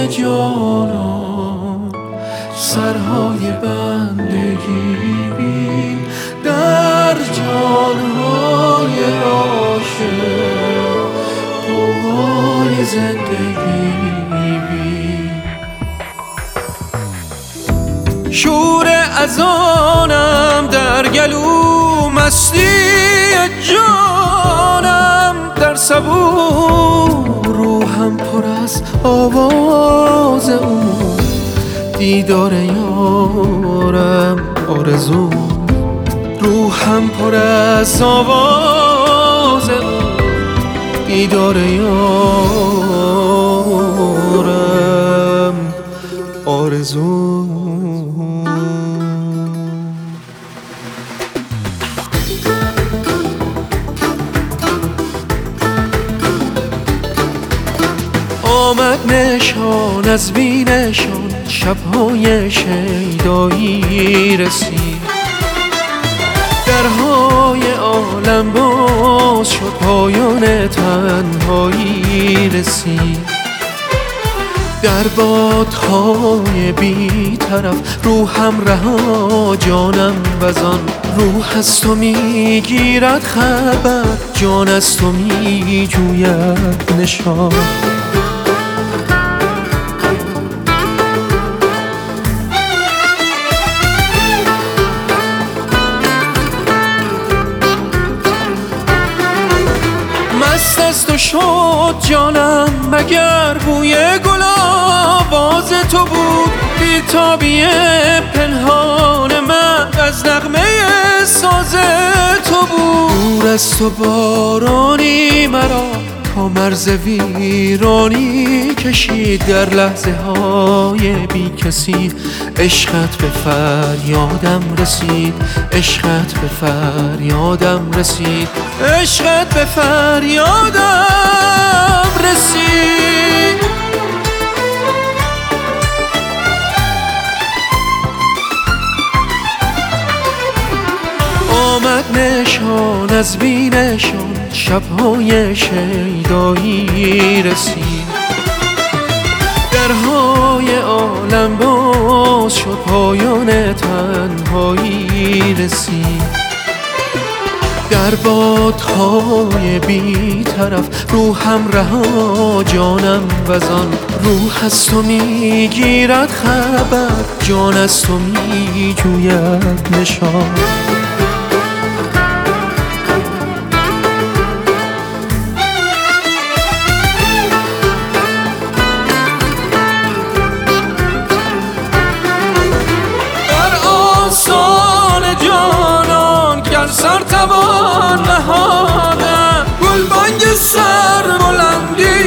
جانان سرهای بندگی بین در جانهای عاشق قوای زندگی بین. شور اذانم در گلو، مستی جانم در صبور، روحم پر از آواز او، دیدار یارم آرزو، روحم پر از آواز او، دیدار یارم آرزو. آمد نشان از بینشان، شبهای شیدایی رسید، درهای عالم باز شد، پایان تنهایی رسید. در بادهای بی طرف روحم رها، جانم وزان روح از تو میگیرد خبر، جان از تو میجوید نشان. مست از تو شد جانم، مگر بوی گل آواز تو بود، بی‌تابی پنهان من از نغمه ساز تو بود. دور از تو بارانی مرا تا مرز ویرانی کشید، در لحظه های بی کسی عشقت به فریادم رسید، عشقت به فریادم رسید، عشقت به فریادم رسید. آمد نشان از بینشان، شبهای شیدایی رسید، درهای عالم باز شد، پایان تنهایی رسید. در بادهای بی طرف روحم رها، جانم وزان روح از تو میگیرد خبر، جان از تو میجوید نشان. سر توان نهادم، گلبانگ سر بلندی